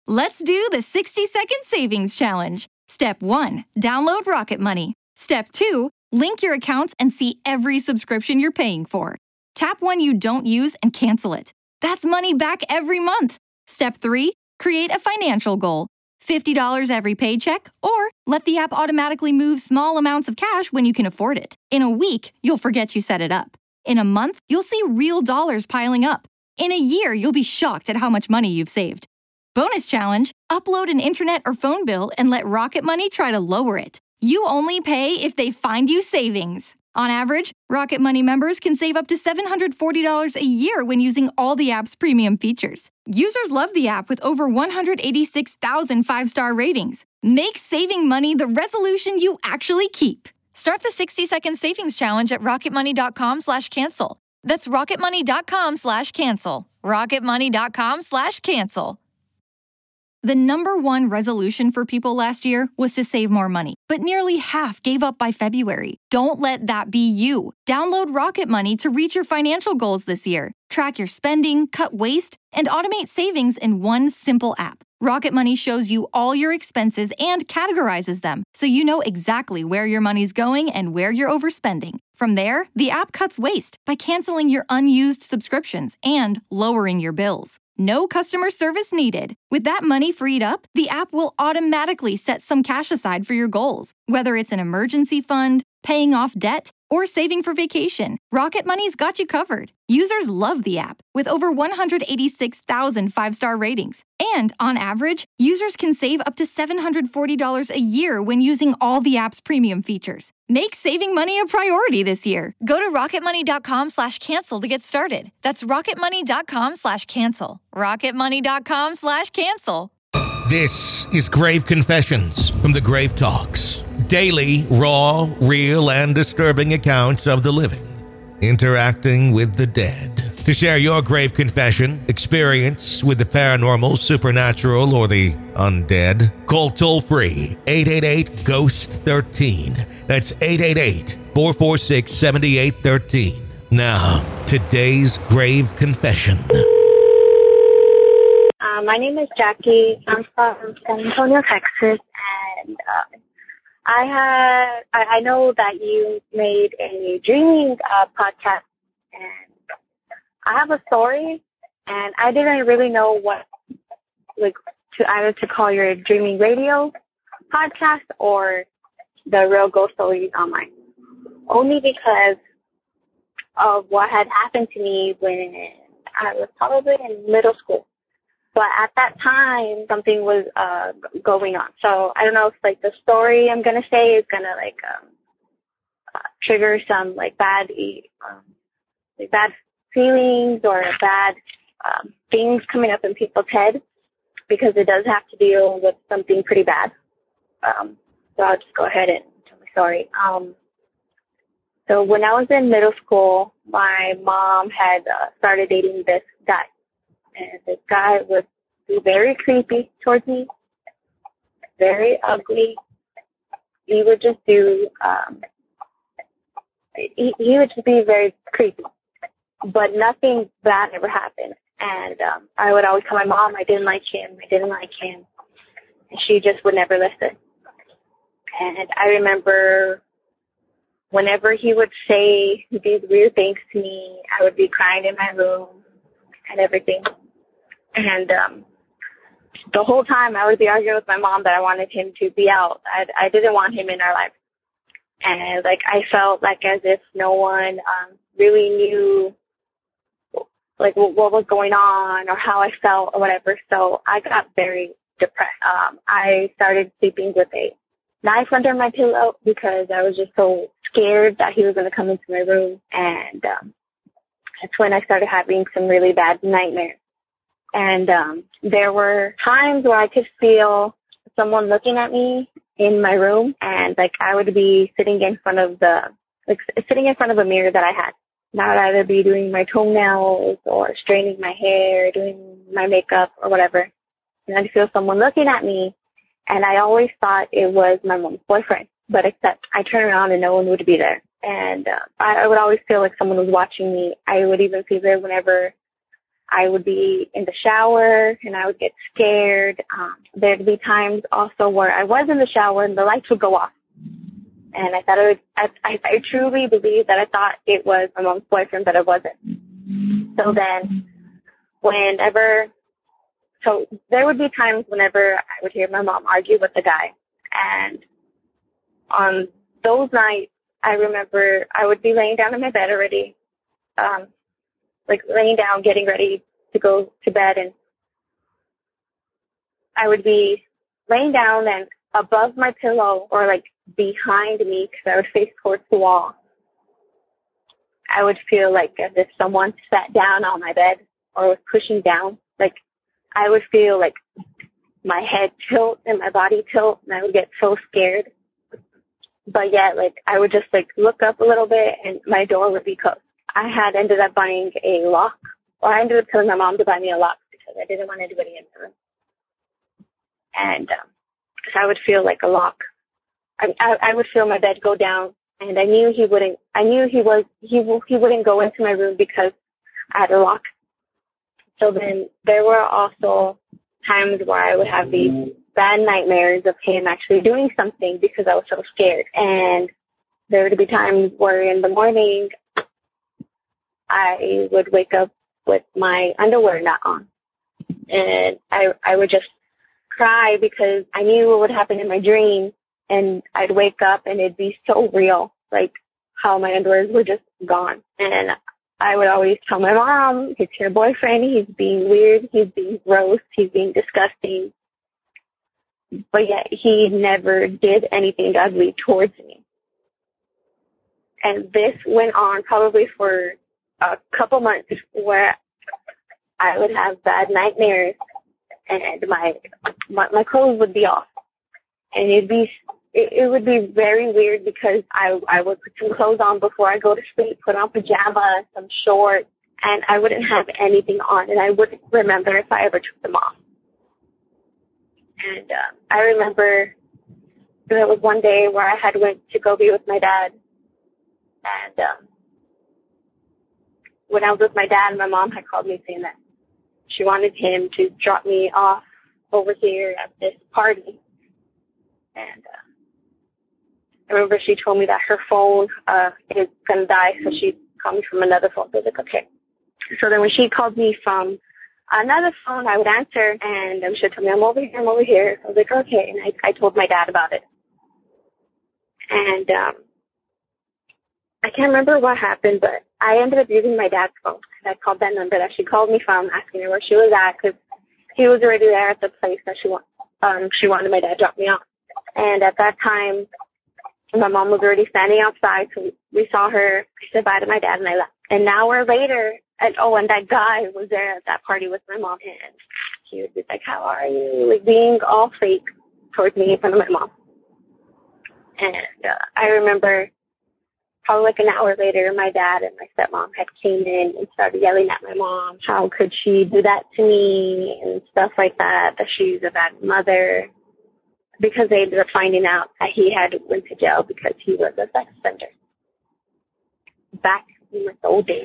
Let's do the 60-second savings challenge. Step 1, download Rocket Money. Step 2, link your accounts and see every subscription you're paying for. Tap one you don't use and cancel it. That's money back every month. Step 3, create a financial goal. $50 every paycheck, or let the app automatically move small amounts of cash when you can afford it. In a week, you'll forget you set it up. In a month, you'll see real dollars piling up. In a year, you'll be shocked at how much money you've saved. Bonus challenge, upload an internet or phone bill and let Rocket Money try to lower it. You only pay if they find you savings. On average, Rocket Money members can save up to $740 a year when using all the app's premium features. Users love the app with over 186,000 five-star ratings. Make saving money the resolution you actually keep. Start the 60-second savings challenge at rocketmoney.com/cancel. That's rocketmoney.com/cancel. rocketmoney.com/cancel. The number one resolution for people last year was to save more money, but nearly half gave up by February. Don't let that be you. Download Rocket Money to reach your financial goals this year. Track your spending, cut waste, and automate savings in one simple app. Rocket Money shows you all your expenses and categorizes them, so you know exactly where your money's going and where you're overspending. From there, the app cuts waste by canceling your unused subscriptions and lowering your bills. No customer service needed. With that money freed up, the app will automatically set some cash aside for your goals. Whether it's an emergency fund, paying off debt, or saving for vacation, Rocket Money's got you covered. Users love the app, with over 186,000 five-star ratings. And on average, users can save up to $740 a year when using all the app's premium features. Make saving money a priority this year. Go to rocketmoney.com/cancel to get started. That's rocketmoney.com/cancel. rocketmoney.com/cancel. This is Grave Confessions from the Grave Talks. Daily, raw, real, and disturbing accounts of the living interacting with the dead. To share your grave confession, experience with the paranormal, supernatural, or the undead, call toll-free 888-GHOST-13. That's 888-446-7813. Now, today's grave confession. My name is Jackie. I'm from San Antonio, Texas, and I know that you made a dreaming podcast, and I have a story, and I didn't really know what to call your dreaming radio podcast or the real ghost stories online, only because of what had happened to me when I was probably in middle school. But at that time, something was going on. So I don't know if the story I'm gonna say is gonna trigger some bad feelings or bad things coming up in people's head, because it does have to deal with something pretty bad. So I'll just go ahead and tell my story. So when I was in middle school, my mom had started dating this guy. And this guy was very creepy towards me, very ugly. He would just do, he would just be very creepy. But nothing bad ever happened. And I would always tell my mom I didn't like him. And she just would never listen. And I remember whenever he would say these weird things to me, I would be crying in my room and everything. And the whole time I would be arguing with my mom that I wanted him to be out. I didn't want him in our life. And I felt as if no one really knew what was going on or how I felt or whatever. So I got very depressed. I started sleeping with a knife under my pillow because I was just so scared that he was going to come into my room. And that's when I started having some really bad nightmares. And there were times where I could feel someone looking at me in my room, and I would be sitting in front of a mirror that I had. And I would either be doing my toenails or straightening my hair, doing my makeup or whatever. And I'd feel someone looking at me, and I always thought it was my mom's boyfriend. But except I turn around and no one would be there. And I would always feel like someone was watching me. I would even feel it whenever I would be in the shower and I would get scared. There'd be times also where I was in the shower and the lights would go off. And I thought I truly believe that I thought it was my mom's boyfriend, but it wasn't. So then there would be times whenever I would hear my mom argue with the guy. And on those nights, I remember I would be laying down in my bed already, laying down, getting ready to go to bed. And I would be laying down, and above my pillow, or behind me, because I would face towards the wall, I would feel like as if someone sat down on my bed or was pushing down. I would feel like my head tilt and my body tilt, and I would get so scared. But yet, I would just look up a little bit and my door would be closed. I had ended up buying a lock, or I ended up telling my mom to buy me a lock because I didn't want anybody in the room. And so I would feel like a lock. I would feel my bed go down, and I knew he wouldn't. I knew he wouldn't go into my room because I had a lock. So then there were also times where I would have these bad nightmares of him actually doing something because I was so scared. And there would be times where in the morning I would wake up with my underwear not on. And I would just cry because I knew what would happen in my dream. And I'd wake up and it'd be so real, how my underwears were just gone. And I would always tell my mom, it's your boyfriend, he's being weird, he's being gross, he's being disgusting. But yet he never did anything ugly towards me. And this went on probably for a couple months, where I would have bad nightmares and my clothes would be off. And it would be very weird because I would put some clothes on before I go to sleep, put on pajamas, some shorts, and I wouldn't have anything on, and I wouldn't remember if I ever took them off. And I remember there was one day where I had went to go be with my dad, and when I was with my dad, my mom had called me saying that she wanted him to drop me off over here at this party. And I remember she told me that her phone is going to die, so she called me from another phone. So I was like, okay. So then when she called me from another phone, I would answer, and she would tell me, I'm over here. I was like, okay. And I told my dad about it. And I can't remember what happened, but I ended up using my dad's phone. I called that number that she called me from, asking her where she was at, because he was already there at the place that she wanted my dad to drop me off. And at that time, my mom was already standing outside, so we saw her. I said bye to my dad, and I left. An hour later, and that guy was there at that party with my mom, and he was just like, how are you? Being all fake towards me in front of my mom. And I remember probably an hour later, my dad and my stepmom had came in and started yelling at my mom. How could she do that to me and stuff like that she's a bad mother. Because they ended up finding out that he had went to jail because he was a sex offender back in the old days.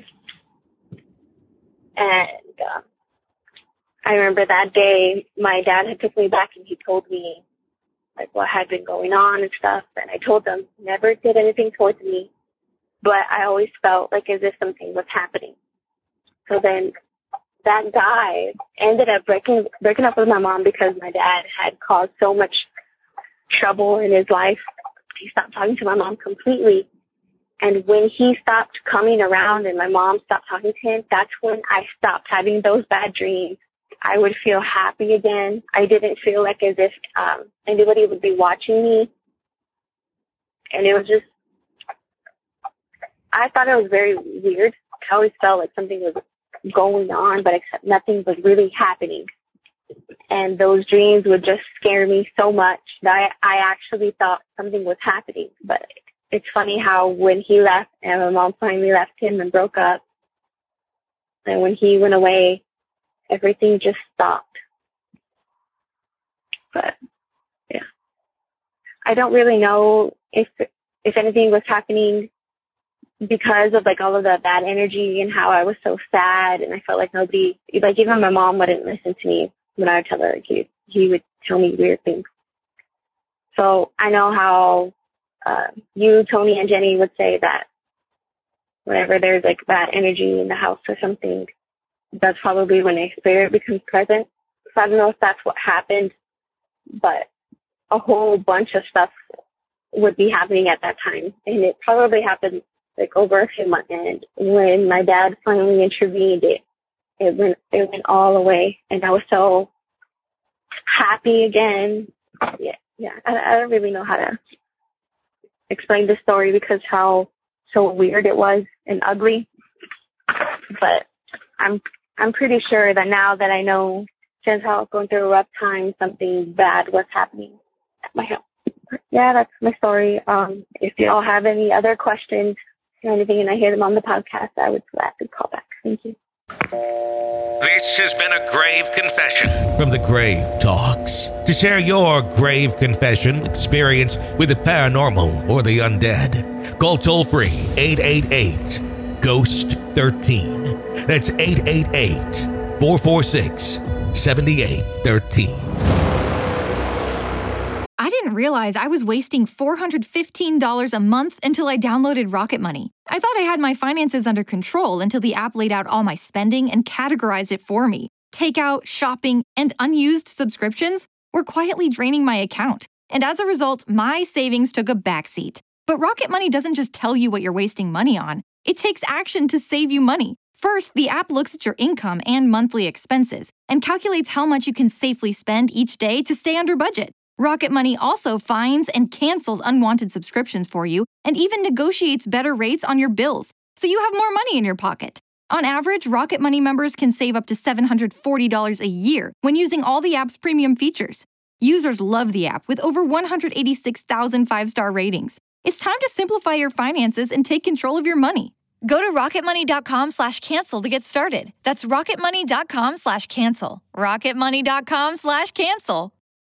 And I remember that day, my dad had took me back and he told me what had been going on and stuff. And I told them never did anything towards me, but I always felt as if something was happening. So then that guy ended up breaking up with my mom because my dad had caused so much trouble in his life. He stopped talking to my mom completely. And when he stopped coming around and my mom stopped talking to him, that's when I stopped having those bad dreams. I would feel happy again. I didn't feel as if anybody would be watching me. And it was just, I thought it was very weird. I always felt like something was going on, but except nothing was really happening. And those dreams would just scare me so much that I actually thought something was happening. But it's funny how when he left and my mom finally left him and broke up, and when he went away, everything just stopped. But yeah, I don't really know if anything was happening because of like all of the bad energy and how I was so sad, and I felt like nobody, like even my mom wouldn't listen to me when I would tell her. Like, he would tell me weird things. So I know how you, Tony, and Jenny would say that whenever there's like bad energy in the house or something, that's probably when a spirit becomes present. So I don't know if that's what happened, but a whole bunch of stuff would be happening at that time. And it probably happened like over a few months. And when my dad finally intervened, it went all away. And I was so happy again. Yeah. I don't really know how to explain the story because how so weird it was and ugly. But I'm pretty sure that now that I know since I was going through a rough time, something bad was happening at my house. Yeah, that's my story. If you all have any other questions or anything and I hear them on the podcast, I would gladly call back. Thank you. This has been a grave confession from the Grave Talks. To share your grave confession experience with the paranormal or the undead, call toll-free 888-GHOST-13. That's 888-446-7813. I didn't realize I was wasting $415 a month until I downloaded Rocket Money. I thought I had my finances under control until the app laid out all my spending and categorized it for me. Takeout, shopping, and unused subscriptions were quietly draining my account. And as a result, my savings took a backseat. But Rocket Money doesn't just tell you what you're wasting money on. It takes action to save you money. First, the app looks at your income and monthly expenses and calculates how much you can safely spend each day to stay under budget. Rocket Money also finds and cancels unwanted subscriptions for you and even negotiates better rates on your bills, so you have more money in your pocket. On average, Rocket Money members can save up to $740 a year when using all the app's premium features. Users love the app with over 186,000 five-star ratings. It's time to simplify your finances and take control of your money. Go to rocketmoney.com/cancel to get started. That's rocketmoney.com/cancel. rocketmoney.com/cancel.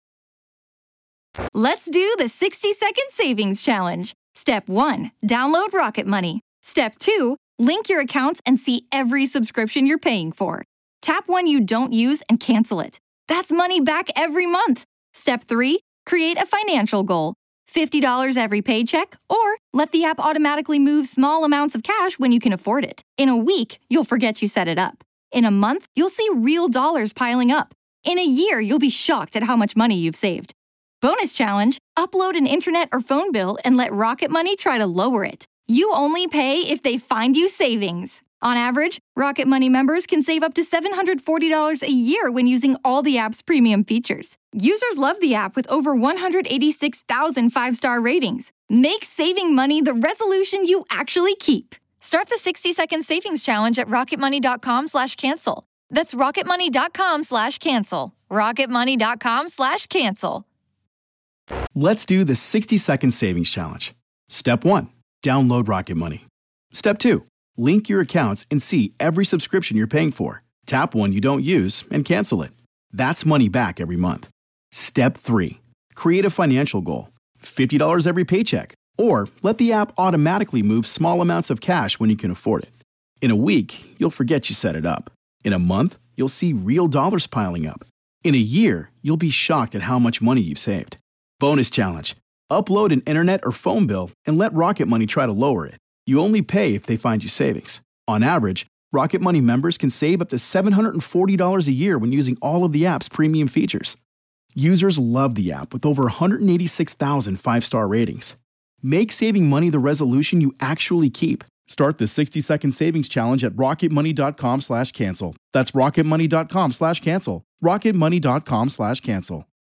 Let's do the 60-second savings challenge. Step 1, download Rocket Money. Step 2, link your accounts and see every subscription you're paying for. Tap one you don't use and cancel it. That's money back every month. Step 3, create a financial goal. $50 every paycheck, or let the app automatically move small amounts of cash when you can afford it. In a week, you'll forget you set it up. In a month, you'll see real dollars piling up. In a year, you'll be shocked at how much money you've saved. Bonus challenge, upload an internet or phone bill and let Rocket Money try to lower it. You only pay if they find you savings. On average, Rocket Money members can save up to $740 a year when using all the app's premium features. Users love the app with over 186,000 five-star ratings. Make saving money the resolution you actually keep. Start the 60-second savings challenge at rocketmoney.com/cancel. That's rocketmoney.com/cancel. rocketmoney.com/cancel. Let's do the 60-second savings challenge. Step 1, download Rocket Money. Step 2, link your accounts and see every subscription you're paying for. Tap one you don't use and cancel it. That's money back every month. Step 3, create a financial goal. $50 every paycheck, or let the app automatically move small amounts of cash when you can afford it. In a week, you'll forget you set it up. In a month, you'll see real dollars piling up. In a year, you'll be shocked at how much money you've saved. Bonus challenge. Upload an internet or phone bill and let Rocket Money try to lower it. You only pay if they find you savings. On average, Rocket Money members can save up to $740 a year when using all of the app's premium features. Users love the app with over 186,000 five-star ratings. Make saving money the resolution you actually keep. Start the 60-second savings challenge at rocketmoney.com/cancel. That's rocketmoney.com/cancel. rocketmoney.com/cancel.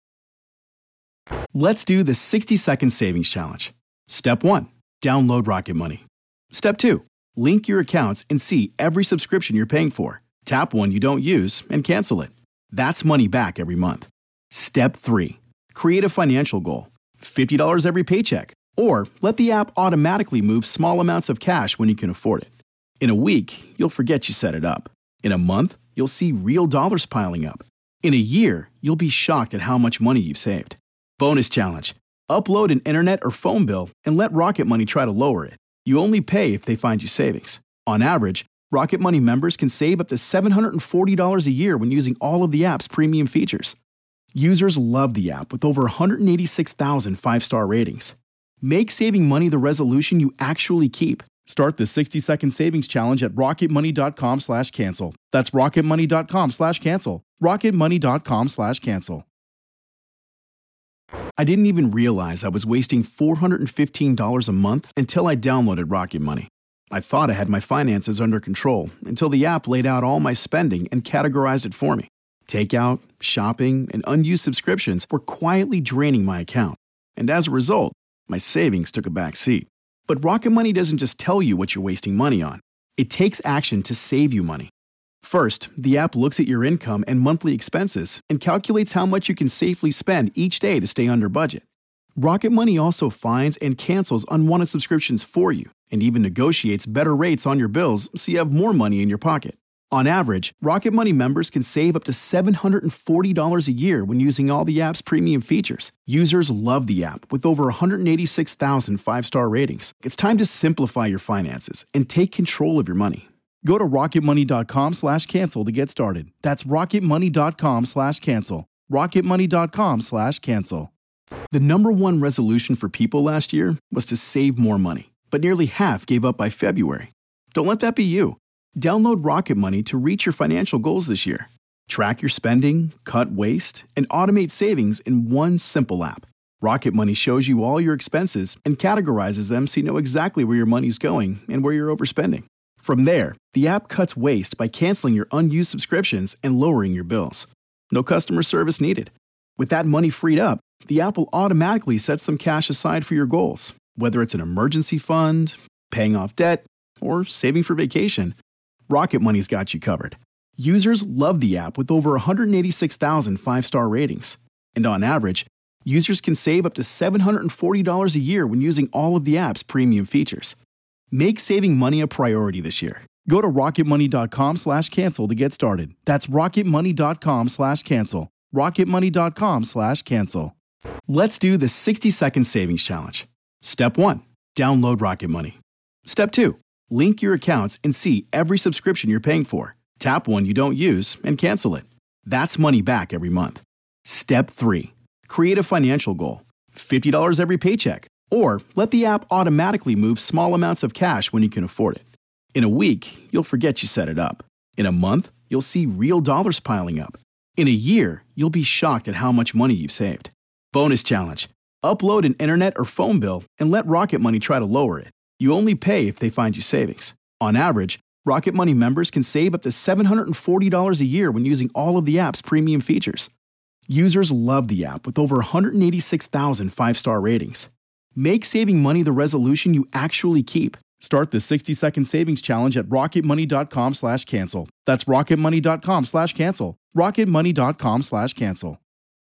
Let's do the 60-second savings challenge. Step 1, download Rocket Money. Step 2, link your accounts and see every subscription you're paying for. Tap one you don't use and cancel it. That's money back every month. Step 3, create a financial goal. $50 every paycheck, or let the app automatically move small amounts of cash when you can afford it. In a week, you'll forget you set it up. In a month, you'll see real dollars piling up. In a year, you'll be shocked at how much money you've saved. Bonus challenge. Upload an internet or phone bill and let Rocket Money try to lower it. You only pay if they find you savings. On average, Rocket Money members can save up to $740 a year when using all of the app's premium features. Users love the app with over 186,000 five-star ratings. Make saving money the resolution you actually keep. Start the 60-second savings challenge at rocketmoney.com/cancel. That's rocketmoney.com/cancel. rocketmoney.com/cancel. I didn't even realize I was wasting $415 a month until I downloaded Rocket Money. I thought I had my finances under control until the app laid out all my spending and categorized it for me. Takeout, shopping, and unused subscriptions were quietly draining my account. And as a result, my savings took a back seat. But Rocket Money doesn't just tell you what you're wasting money on. It takes action to save you money. First, the app looks at your income and monthly expenses and calculates how much you can safely spend each day to stay under budget. Rocket Money also finds and cancels unwanted subscriptions for you and even negotiates better rates on your bills so you have more money in your pocket. On average, Rocket Money members can save up to $740 a year when using all the app's premium features. Users love the app with over 186,000 five-star ratings. It's time to simplify your finances and take control of your money. Go to rocketmoney.com/cancel to get started. That's rocketmoney.com/cancel. rocketmoney.com/cancel. The number one resolution for people last year was to save more money, but nearly half gave up by February. Don't let that be you. Download Rocket Money to reach your financial goals this year. Track your spending, cut waste, and automate savings in one simple app. Rocket Money shows you all your expenses and categorizes them so you know exactly where your money's going and where you're overspending. From there, the app cuts waste by canceling your unused subscriptions and lowering your bills. No customer service needed. With that money freed up, the app will automatically set some cash aside for your goals, whether it's an emergency fund, paying off debt, or saving for vacation. Rocket Money's got you covered. Users love the app with over 186,000 five-star ratings. And on average, users can save up to $740 a year when using all of the app's premium features. Make saving money a priority this year. Go to rocketmoney.com/cancel to get started. That's rocketmoney.com/cancel. rocketmoney.com/cancel. Let's do the 60-second savings challenge. Step 1. Download Rocket Money. Step 2. Link your accounts and see every subscription you're paying for. Tap one you don't use and cancel it. That's money back every month. Step 3. Create a financial goal. $50 every paycheck. Or let the app automatically move small amounts of cash when you can afford it. In a week, you'll forget you set it up. In a month, you'll see real dollars piling up. In a year, you'll be shocked at how much money you've saved. Bonus challenge. Upload an internet or phone bill and let Rocket Money try to lower it. You only pay if they find you savings. On average, Rocket Money members can save up to $740 a year when using all of the app's premium features. Users love the app with over 186,000 five-star ratings. Make saving money the resolution you actually keep. Start the 60-second savings challenge at rocketmoney.com/cancel. That's rocketmoney.com/cancel. rocketmoney.com/cancel.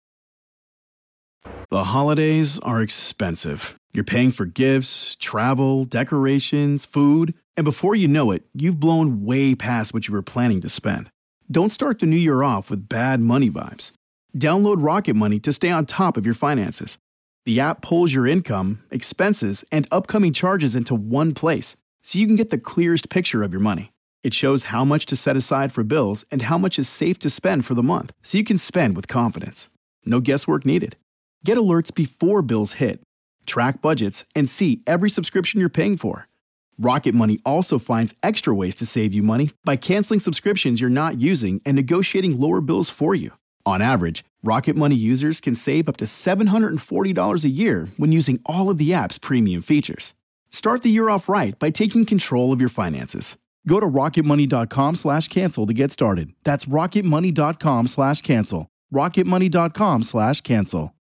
The holidays are expensive. You're paying for gifts, travel, decorations, food, and before you know it, you've blown way past what you were planning to spend. Don't start the new year off with bad money vibes. Download Rocket Money to stay on top of your finances. The app pulls your income, expenses, and upcoming charges into one place, so you can get the clearest picture of your money. It shows how much to set aside for bills and how much is safe to spend for the month, so you can spend with confidence. No guesswork needed. Get alerts before bills hit. Track budgets and see every subscription you're paying for. Rocket Money also finds extra ways to save you money by canceling subscriptions you're not using and negotiating lower bills for you. On average, Rocket Money users can save up to $740 a year when using all of the app's premium features. Start the year off right by taking control of your finances. Go to rocketmoney.com/cancel to get started. That's rocketmoney.com/cancel. rocketmoney.com/cancel.